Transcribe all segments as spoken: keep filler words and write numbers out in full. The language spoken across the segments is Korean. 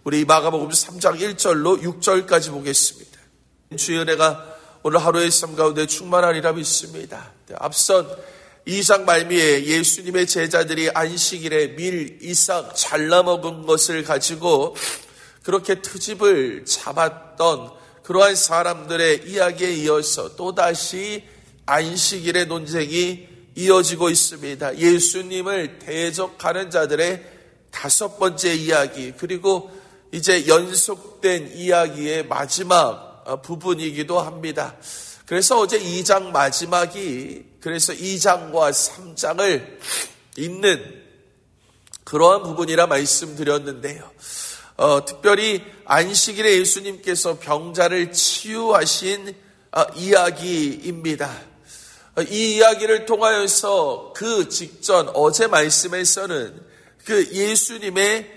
우리 마가복음 삼 장 일 절로 육 절까지 보겠습니다. 주의 은혜가 오늘 하루의 삶 가운데 충만하리라 믿습니다. 앞선 이 장 말미에 예수님의 제자들이 안식일에 밀 이삭 잘라 먹은 것을 가지고 그렇게 트집을 잡았던 그러한 사람들의 이야기에 이어서 또다시 안식일의 논쟁이 이어지고 있습니다. 예수님을 대적하는 자들의 다섯 번째 이야기, 그리고 이제 연속된 이야기의 마지막 부분이기도 합니다. 그래서 어제 이 장 마지막이 그래서 이 장과 삼 장을 잇는 그러한 부분이라 말씀드렸는데요. 어, 특별히 안식일에 예수님께서 병자를 치유하신 어, 이야기입니다. 어, 이 이야기를 통하여서 그 직전 어제 말씀에서는 그 예수님의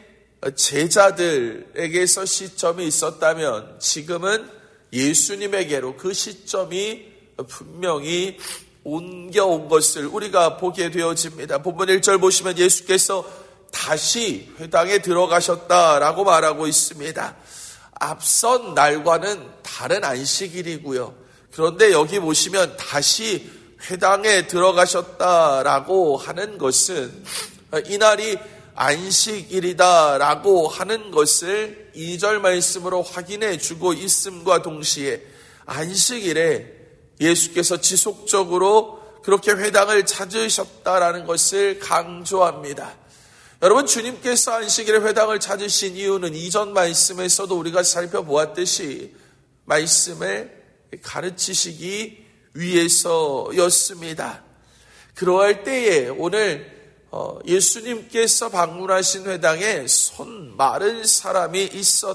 제자들에게서 시점이 있었다면 지금은 예수님에게로 그 시점이 분명히 옮겨온 것을 우리가 보게 되어집니다. 본문 일 절 보시면 예수께서 다시 회당에 들어가셨다라고 말하고 있습니다. 앞선 날과는 다른 안식일이고요. 그런데 여기 보시면 다시 회당에 들어가셨다라고 하는 것은 이날이 안식일이다라고 하는 것을 이 절 말씀으로 확인해 주고 있음과 동시에 안식일에 예수께서 지속적으로 그렇게 회당을 찾으셨다라는 것을 강조합니다. 여러분, 주님께서 안식일에 회당을 찾으신 이유는 이전 말씀에서도 우리가 살펴보았듯이 말씀을 가르치시기 위해서였습니다. 그러할 때에 오늘 예수님께서 방문하신 회당에 손 마른 사람이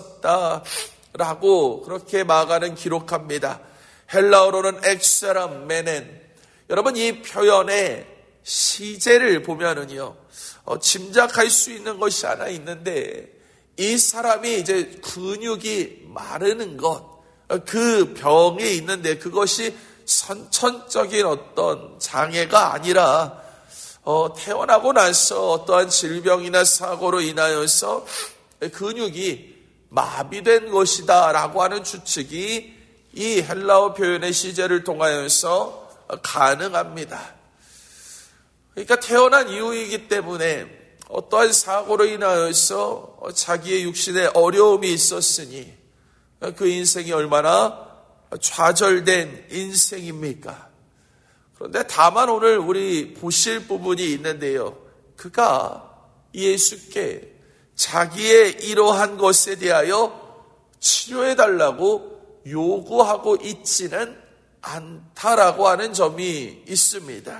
있었다라고 그렇게 마가는 기록합니다. 헬라어로는 엑세람 메넨. 여러분, 이 표현의 시제를 보면은요, 어, 짐작할 수 있는 것이 하나 있는데, 이 사람이 이제 근육이 마르는 것, 그 병이 있는데 그것이 선천적인 어떤 장애가 아니라 어, 태어나고 나서 어떠한 질병이나 사고로 인하여서 근육이 마비된 것이다 라고 하는 추측이 이 헬라어 표현의 시제를 통하여서 가능합니다. 그러니까 태어난 이후이기 때문에 어떠한 사고로 인하여서 자기의 육신에 어려움이 있었으니 그 인생이 얼마나 좌절된 인생입니까? 그런데 다만 오늘 우리 보실 부분이 있는데요. 그가 예수께 자기의 이러한 것에 대하여 치료해달라고 요구하고 있지는 않다라고 하는 점이 있습니다.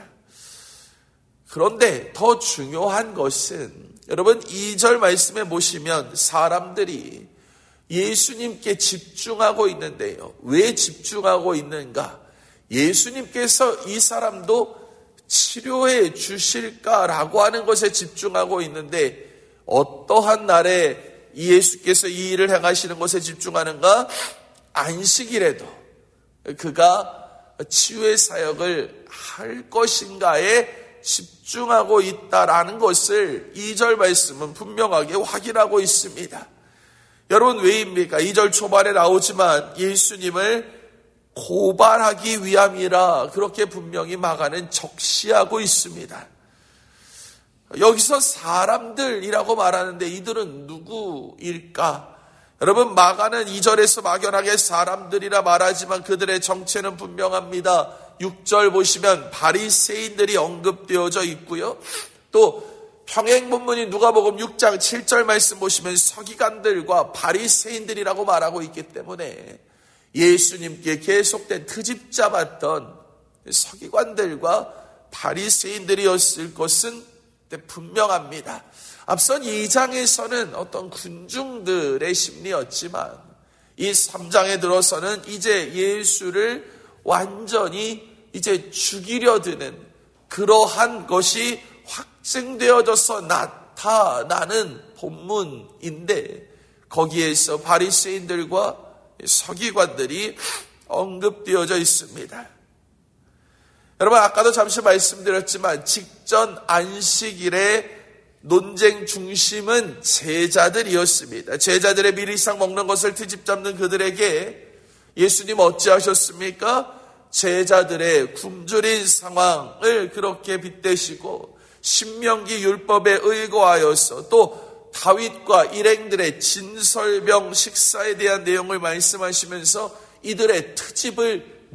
그런데 더 중요한 것은 여러분 이 절 말씀에 보시면 사람들이 예수님께 집중하고 있는데요. 왜 집중하고 있는가? 예수님께서 이 사람도 치료해 주실까라고 하는 것에 집중하고 있는데 어떠한 날에 예수께서 이 일을 행하시는 것에 집중하는가? 안식일에도 그가 치유의 사역을 할 것인가에 집중하고 있다라는 것을 이 절 말씀은 분명하게 확인하고 있습니다. 여러분, 왜입니까? 이 절 초반에 나오지만 예수님을 고발하기 위함이라 그렇게 분명히 마가는 적시하고 있습니다. 여기서 사람들이라고 말하는데 이들은 누구일까? 여러분, 마가는 이 절에서 막연하게 사람들이라 말하지만 그들의 정체는 분명합니다. 육 절 보시면 바리새인들이 언급되어져 있고요. 또 평행 본문이 누가복음 육 장 칠 절 말씀 보시면 서기관들과 바리새인들이라고 말하고 있기 때문에 예수님께 계속된 트집 잡았던 서기관들과 바리새인들이었을 것은 분명합니다. 앞선 이 장에서는 어떤 군중들의 심리였지만 이 삼 장에 들어서는 이제 예수를 완전히 이제 죽이려 드는 그러한 것이 확증되어져서 나타나는 본문인데 거기에서 바리새인들과 서기관들이 언급되어져 있습니다. 여러분, 아까도 잠시 말씀드렸지만 직전 안식일에 논쟁 중심은 제자들이었습니다. 제자들의 미리상 먹는 것을 트집 잡는 그들에게 예수님 어찌하셨습니까? 제자들의 굶주린 상황을 그렇게 빗대시고 신명기 율법에 의거하여서 또 다윗과 일행들의 진설병 식사에 대한 내용을 말씀하시면서 이들의 트집을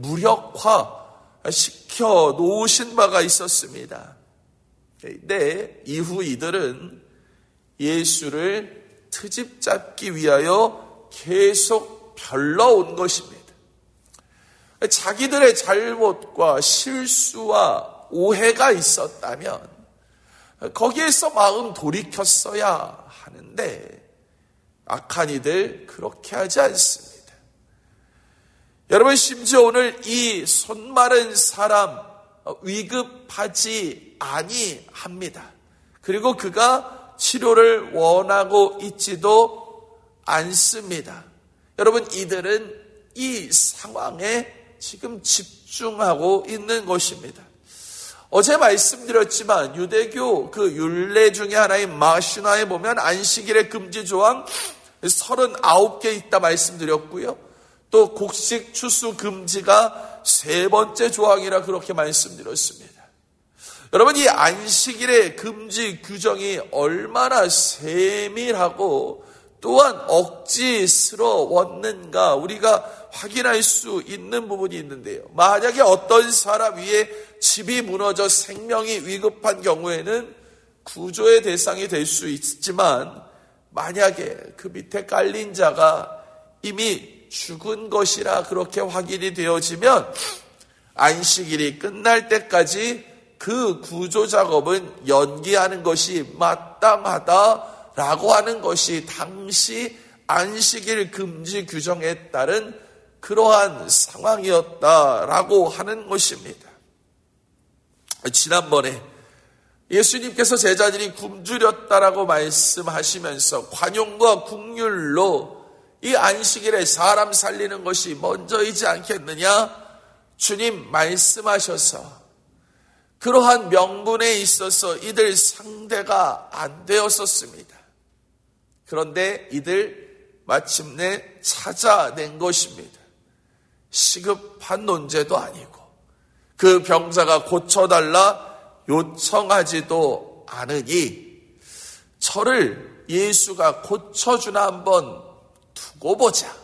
무력화시켜 놓으신 바가 있었습니다. 그런데 이후 이들은 예수를 트집 잡기 위하여 계속 별러온 것입니다. 자기들의 잘못과 실수와 오해가 있었다면 거기에서 마음 돌이켰어야 하는데 악한 이들 그렇게 하지 않습니다. 여러분, 심지어 오늘 이 손마른 사람 위급하지 아니합니다. 그리고 그가 치료를 원하고 있지도 않습니다. 여러분, 이들은 이 상황에 지금 집중하고 있는 것입니다. 어제 말씀드렸지만 유대교 그 율례 중에 하나인 마슈나에 보면 안식일의 금지 조항 서른아홉 개 있다 말씀드렸고요. 또 곡식 추수 금지가 세 번째 조항이라 그렇게 말씀드렸습니다. 여러분, 이 안식일의 금지 규정이 얼마나 세밀하고 또한 억지스러웠는가 우리가 확인할 수 있는 부분이 있는데요. 만약에 어떤 사람 위에 집이 무너져 생명이 위급한 경우에는 구조의 대상이 될 수 있지만 만약에 그 밑에 깔린 자가 이미 죽은 것이라 그렇게 확인이 되어지면 안식일이 끝날 때까지 그 구조 작업은 연기하는 것이 마땅하다라고 하는 것이 당시 안식일 금지 규정에 따른 그러한 상황이었다라고 하는 것입니다. 지난번에 예수님께서 제자들이 굶주렸다라고 말씀하시면서 관용과 긍휼로 이 안식일에 사람 살리는 것이 먼저이지 않겠느냐? 주님 말씀하셔서 그러한 명분에 있어서 이들 상대가 안 되었었습니다. 그런데 이들 마침내 찾아낸 것입니다. 시급한 논제도 아니고 그 병자가 고쳐달라 요청하지도 않으니 저를 예수가 고쳐주나 한번 두고 보자.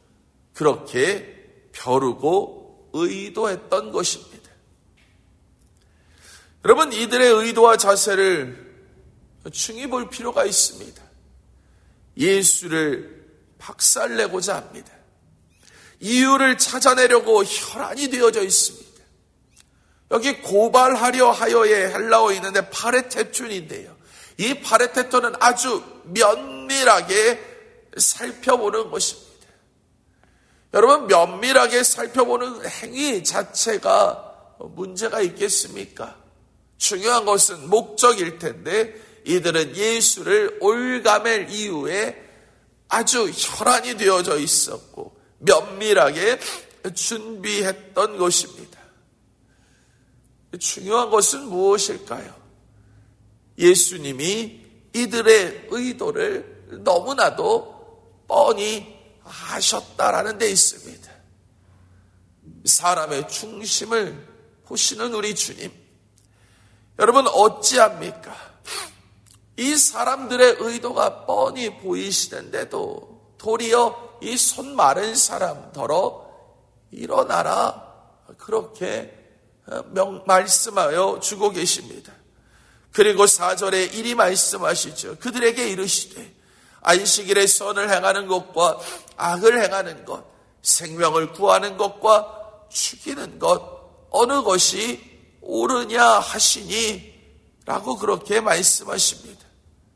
그렇게 벼르고 의도했던 것입니다. 여러분, 이들의 의도와 자세를 충히 볼 필요가 있습니다. 예수를 박살내고자 합니다. 이유를 찾아내려고 혈안이 되어져 있습니다. 여기 고발하려 하여의 헬라어에 있는데 파레테툰인데요. 이 파레테툰은 아주 면밀하게 살펴보는 것입니다. 여러분, 면밀하게 살펴보는 행위 자체가 문제가 있겠습니까? 중요한 것은 목적일 텐데 이들은 예수를 올가맬 이유에 아주 혈안이 되어져 있었고 면밀하게 준비했던 것입니다. 중요한 것은 무엇일까요? 예수님이 이들의 의도를 너무나도 뻔히 아셨다라는 데 있습니다. 사람의 중심을 보시는 우리 주님, 여러분 어찌합니까? 이 사람들의 의도가 뻔히 보이시는데도 도리어 이 손 마른 사람더러 일어나라 그렇게 명, 말씀하여 주고 계십니다. 그리고 사 절에 이리 말씀하시죠. 그들에게 이르시되 안식일에 선을 행하는 것과 악을 행하는 것, 생명을 구하는 것과 죽이는 것 어느 것이 옳으냐 하시니 라고 그렇게 말씀하십니다.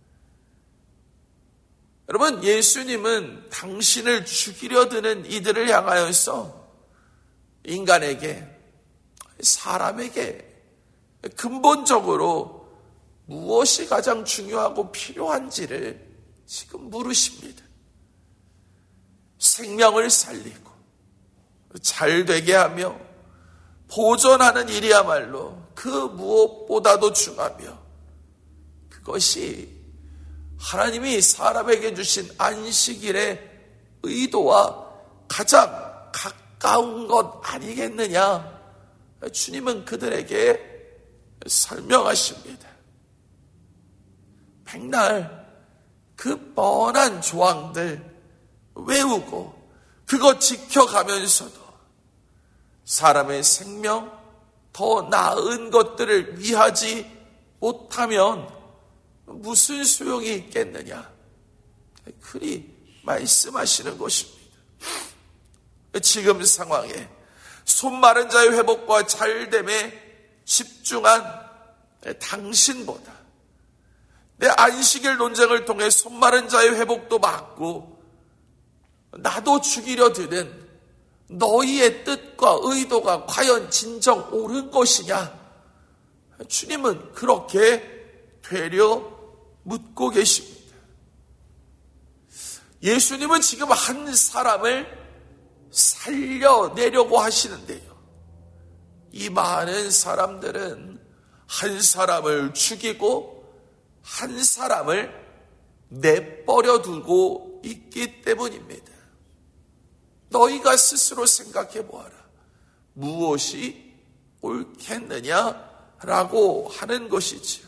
여러분, 예수님은 당신을 죽이려 드는 이들을 향하여서 인간에게, 사람에게 근본적으로 무엇이 가장 중요하고 필요한지를 지금 물으십니다. 생명을 살리고 잘 되게 하며 보존하는 일이야말로 그 무엇보다도 중하며 그것이 하나님이 사람에게 주신 안식일의 의도와 가장 가까운 것 아니겠느냐? 주님은 그들에게 설명하십니다. 백날 그 뻔한 조항들 외우고 그것 지켜가면서도 사람의 생명, 더 나은 것들을 위하지 못하면 무슨 소용이 있겠느냐? 그리 말씀하시는 것입니다. 지금 상황에 손 마른 자의 회복과 잘됨에 집중한 당신보다 내 안식일 논쟁을 통해 손 마른 자의 회복도 막고 나도 죽이려 드는 너희의 뜻과 의도가 과연 진정 옳은 것이냐? 주님은 그렇게 되려 묻고 계십니다. 예수님은 지금 한 사람을 살려내려고 하시는데요. 이 많은 사람들은 한 사람을 죽이고 한 사람을 내버려 두고 있기 때문입니다. 너희가 스스로 생각해 보아라. 무엇이 옳겠느냐라고 하는 것이지요.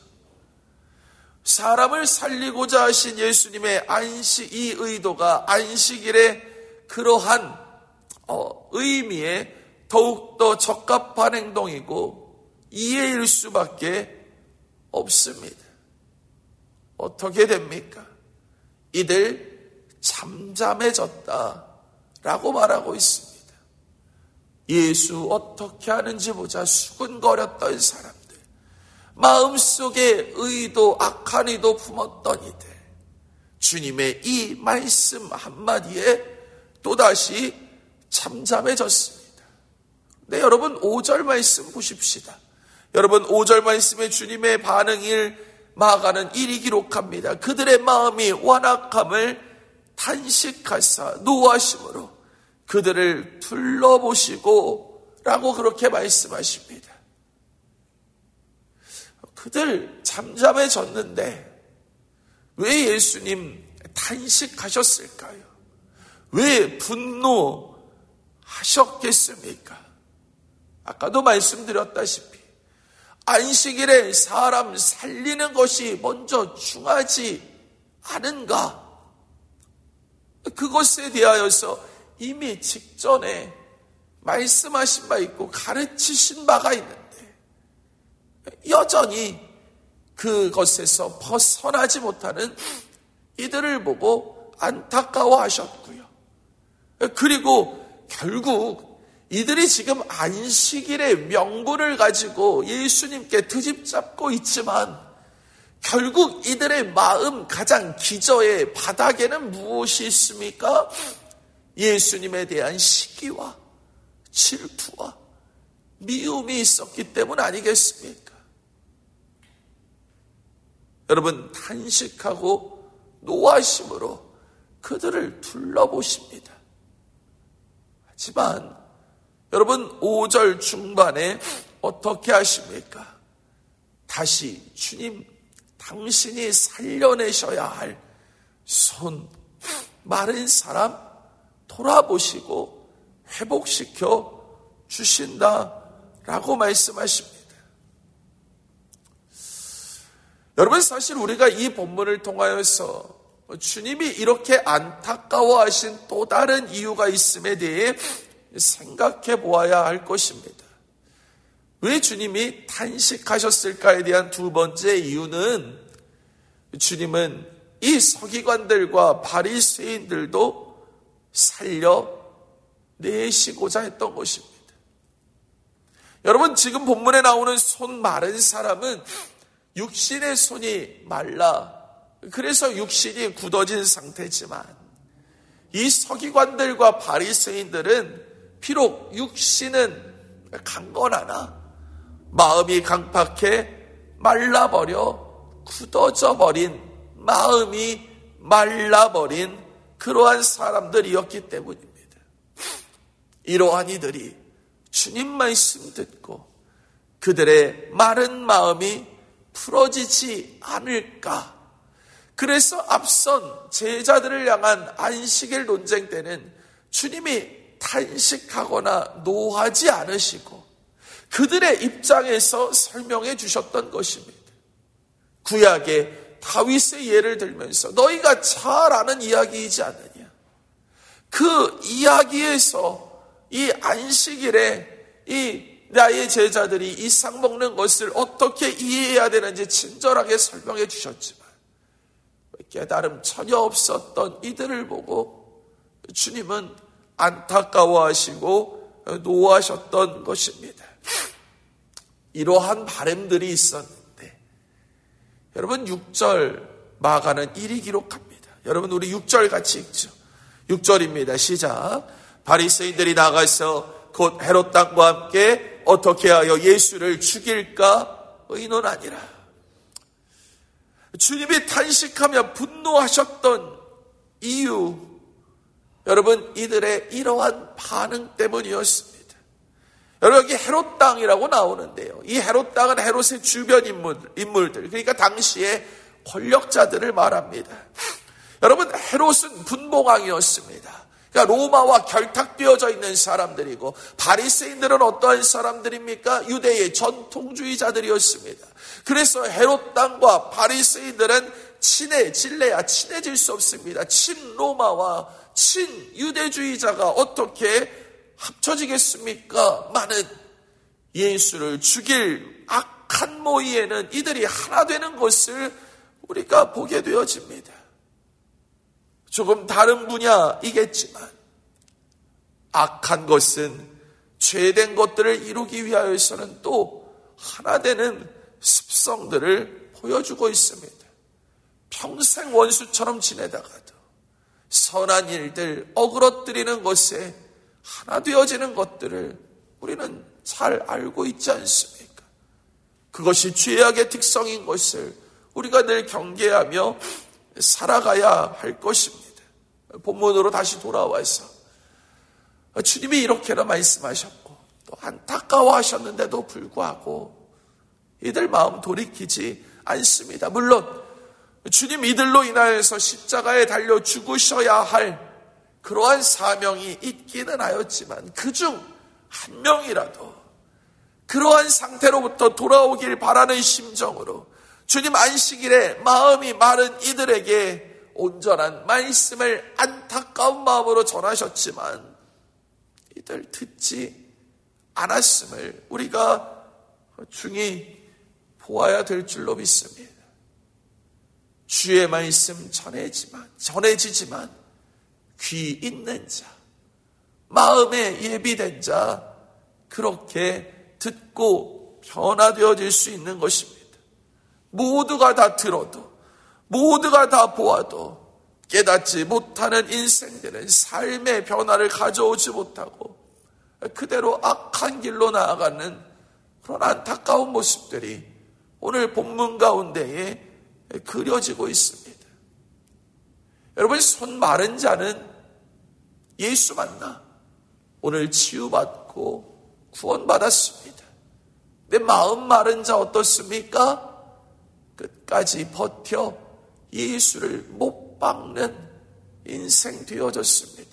사람을 살리고자 하신 예수님의 안식, 이 의도가 안식일의 그러한 어, 의미에 더욱더 적합한 행동이고 이해일 수밖에 없습니다. 어떻게 됩니까? 이들 잠잠해졌다라고 말하고 있습니다. 예수 어떻게 하는지 보자 수근거렸던 사람들, 마음속에 의도, 악한 의도 품었던 이들, 주님의 이 말씀 한마디에 또다시 잠잠해졌습니다. 네, 여러분 오 절 말씀 보십시다. 여러분 오 절 말씀에 주님의 반응을 마가는 이리 기록합니다. 그들의 마음이 완악함을 탄식하사 노하심으로 그들을 둘러보시고 라고 그렇게 말씀하십니다. 그들 잠잠해졌는데 왜 예수님 탄식하셨을까요? 왜 분노하셨겠습니까? 아까도 말씀드렸다시피 안식일에 사람 살리는 것이 먼저 중하지 않은가? 그것에 대하여서 이미 직전에 말씀하신 바 있고 가르치신 바가 있는데 여전히 그것에서 벗어나지 못하는 이들을 보고 안타까워하셨고요. 그리고 결국 이들이 지금 안식일의 명분을 가지고 예수님께 트집잡고 있지만 결국 이들의 마음 가장 기저의 바닥에는 무엇이 있습니까? 예수님에 대한 시기와 질투와 미움이 있었기 때문 아니겠습니까? 여러분, 탄식하고 노하심으로 그들을 둘러보십니다. 하지만 여러분 오 절 중반에 어떻게 하십니까? 다시 주님 당신이 살려내셔야 할 손 마른 사람 돌아보시고 회복시켜 주신다라고 말씀하십니다. 여러분 사실 우리가 이 본문을 통하여서 주님이 이렇게 안타까워하신 또 다른 이유가 있음에 대해 생각해 보아야 할 것입니다. 왜 주님이 탄식하셨을까에 대한 두 번째 이유는 주님은 이 서기관들과 바리새인들도 살려내시고자 했던 것입니다. 여러분 지금 본문에 나오는 손 마른 사람은 육신의 손이 말라 그래서 육신이 굳어진 상태지만 이 서기관들과 바리새인들은 비록 육신은 강건하나 마음이 강팍해 말라버려 굳어져 버린 마음이 말라버린 그러한 사람들이었기 때문입니다. 이러한 이들이 주님 말씀 듣고 그들의 마른 마음이 풀어지지 않을까? 그래서 앞선 제자들을 향한 안식일 논쟁 때는 주님이 탄식하거나 노하지 않으시고 그들의 입장에서 설명해 주셨던 것입니다. 구약의 다윗의 예를 들면서 너희가 잘 아는 이야기이지 않느냐. 그 이야기에서 이 안식일에 이 나의 제자들이 이삭 먹는 것을 어떻게 이해해야 되는지 친절하게 설명해 주셨지만 깨달음 전혀 없었던 이들을 보고 주님은 안타까워하시고 노하셨던 것입니다. 이러한 바램들이 있었는데 여러분 육 절 마가는 이리 기록합니다. 여러분 우리 육 절 같이 읽죠. 육 절입니다. 시작. 바리새인들이 나가서 곧 헤롯 땅과 함께 어떻게 하여 예수를 죽일까 의논하니라. 주님이 탄식하며 분노하셨던 이유, 여러분 이들의 이러한 반응 때문이었습니다. 여러분 여기 헤롯 땅이라고 나오는데요. 이 헤롯 땅은 헤롯의 주변 인물, 인물들, 그러니까 당시의 권력자들을 말합니다. 여러분 헤롯은 분봉왕이었습니다. 그러니까 로마와 결탁되어져 있는 사람들이고 바리새인들은 어떠한 사람들입니까? 유대의 전통주의자들이었습니다. 그래서 헤롯 땅과 바리새인들은 친해질래야 친해질 수 없습니다. 친로마와 친유대주의자가 어떻게 합쳐지겠습니까? 많은 예수를 죽일 악한 모의에는 이들이 하나 되는 것을 우리가 보게 되어집니다. 조금 다른 분야이겠지만 악한 것은 죄된 것들을 이루기 위하여서는 또 하나 되는 습성들을 보여주고 있습니다. 평생 원수처럼 지내다가도 선한 일들, 어그러뜨리는 것에 하나 되어지는 것들을 우리는 잘 알고 있지 않습니까? 그것이 죄악의 특성인 것을 우리가 늘 경계하며 살아가야 할 것입니다. 본문으로 다시 돌아와서 주님이 이렇게나 말씀하셨고 또 안타까워하셨는데도 불구하고 이들 마음 돌이키지 않습니다. 물론 주님 이들로 인하여서 십자가에 달려 죽으셔야 할 그러한 사명이 있기는 하였지만 그중 한 명이라도 그러한 상태로부터 돌아오길 바라는 심정으로 주님 안식일에 마음이 마른 이들에게 온전한 말씀을 안타까운 마음으로 전하셨지만 이들 듣지 않았음을 우리가 중히 보아야 될 줄로 믿습니다. 주의 말씀 전해지만, 전해지지만 귀 있는 자, 마음에 예비된 자 그렇게 듣고 변화되어질 수 있는 것입니다. 모두가 다 들어도 모두가 다 보아도 깨닫지 못하는 인생들은 삶의 변화를 가져오지 못하고 그대로 악한 길로 나아가는 그런 안타까운 모습들이 오늘 본문 가운데에 그려지고 있습니다. 여러분 손 마른 자는 예수 만나 오늘 치유받고 구원받았습니다. 내 마음 마른 자 어떻습니까? 끝까지 버텨 예수를 못 박는 인생 되어졌습니다.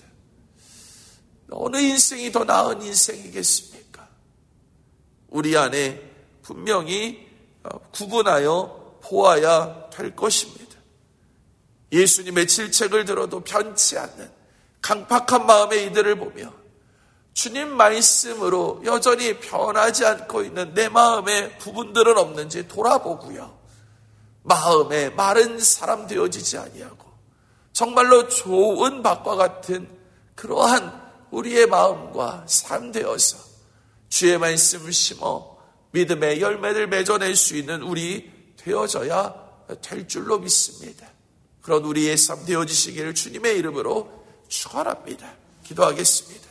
어느 인생이 더 나은 인생이겠습니까? 우리 안에 분명히 구분하여 보아야 될 것입니다. 예수님의 질책을 들어도 변치 않는 강팍한 마음의 이들을 보며 주님 말씀으로 여전히 변하지 않고 있는 내 마음의 부분들은 없는지 돌아보고요. 마음에 마른 사람 되어지지 아니하고 정말로 좋은 밭과 같은 그러한 우리의 마음과 삶 되어서 주의 말씀을 심어 믿음의 열매를 맺어낼 수 있는 우리 되어져야 될 줄로 믿습니다. 그런 우리의 삶 되어지시기를 주님의 이름으로 축원합니다. 기도하겠습니다.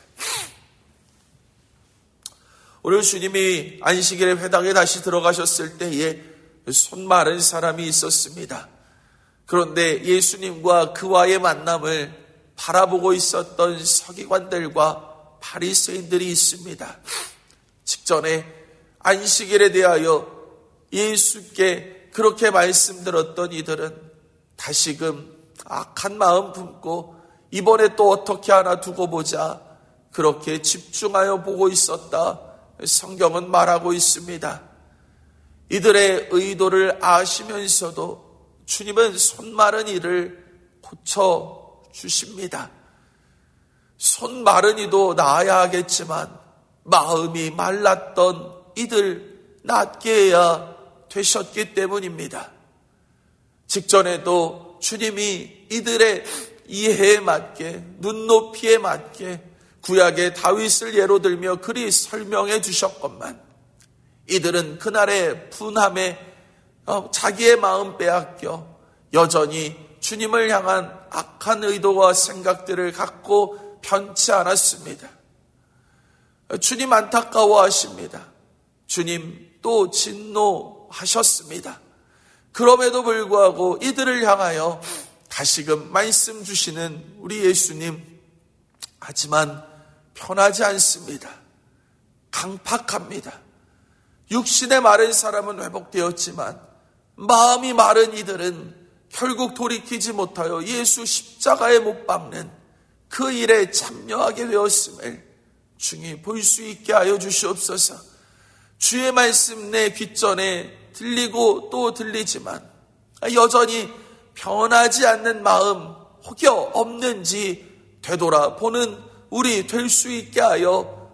오늘 주님이 안식일에 회당에 다시 들어가셨을 때에 손 마른 사람이 있었습니다. 그런데 예수님과 그와의 만남을 바라보고 있었던 서기관들과 바리새인들이 있습니다. 직전에 안식일에 대하여 예수께 그렇게 말씀드렸던 이들은 다시금 악한 마음 품고 이번에 또 어떻게 하나 두고 보자 그렇게 집중하여 보고 있었다. 성경은 말하고 있습니다. 이들의 의도를 아시면서도 주님은 손 마른 이를 고쳐주십니다. 손 마른 이도 나아야 하겠지만 마음이 말랐던 이들 낫게 해야 되셨기 때문입니다. 직전에도 주님이 이들의 이해에 맞게 눈높이에 맞게 구약의 다윗을 예로 들며 그리 설명해 주셨건만 이들은 그날의 분함에 자기의 마음 빼앗겨 여전히 주님을 향한 악한 의도와 생각들을 갖고 편치 않았습니다. 주님 안타까워하십니다. 주님 또 진노하셨습니다. 그럼에도 불구하고 이들을 향하여 다시금 말씀 주시는 우리 예수님, 하지만 편하지 않습니다. 강팍합니다. 육신의 마른 사람은 회복되었지만 마음이 마른 이들은 결국 돌이키지 못하여 예수 십자가에 못 박는 그 일에 참여하게 되었음을 중히 볼 수 있게 하여 주시옵소서. 주의 말씀 내 귓전에 들리고 또 들리지만 여전히 변하지 않는 마음 혹여 없는지 되돌아보는 우리 될 수 있게 하여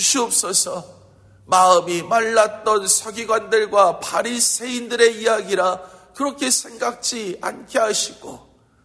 주시옵소서. 마음이 말랐던 서기관들과 바리새인들의 이야기라 그렇게 생각지 않게 하시고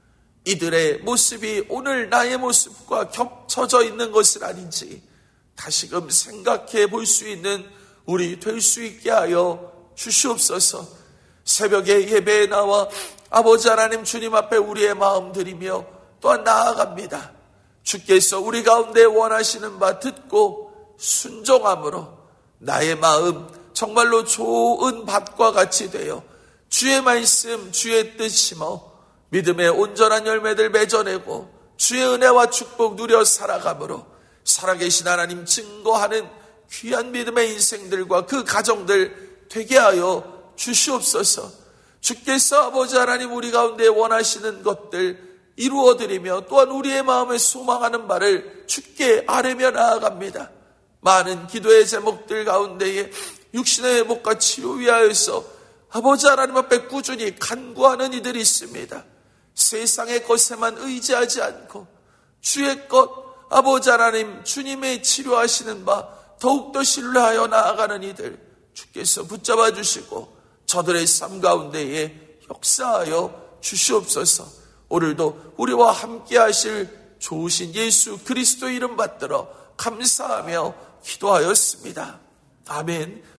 이들의 모습이 오늘 나의 모습과 겹쳐져 있는 것은 아닌지 다시금 생각해 볼 수 있는 우리 될 수 있게 하여 주시옵소서. 새벽에 예배에 나와 아버지 하나님 주님 앞에 우리의 마음 드리며 또한 나아갑니다. 주께서 우리 가운데 원하시는 바 듣고 순종함으로 나의 마음 정말로 좋은 밭과 같이 되어 주의 말씀 주의 뜻 심어 믿음의 온전한 열매들 맺어내고 주의 은혜와 축복 누려 살아감으로 살아계신 하나님 증거하는 귀한 믿음의 인생들과 그 가정들 되게 하여 주시옵소서. 주께서 아버지 하나님 우리 가운데 원하시는 것들 이루어드리며 또한 우리의 마음에 소망하는 바를 주께 아뢰며 나아갑니다. 많은 기도의 제목들 가운데에 육신의 회복과 치료 위하여서 아버지 하나님 앞에 꾸준히 간구하는 이들이 있습니다. 세상의 것에만 의지하지 않고 주의 것 아버지 하나님 주님의 치료하시는 바 더욱더 신뢰하여 나아가는 이들 주께서 붙잡아 주시고 저들의 삶 가운데에 역사하여 주시옵소서. 오늘도 우리와 함께 하실 좋으신 예수 그리스도 이름 받들어 감사하며 기도하였습니다. 아멘.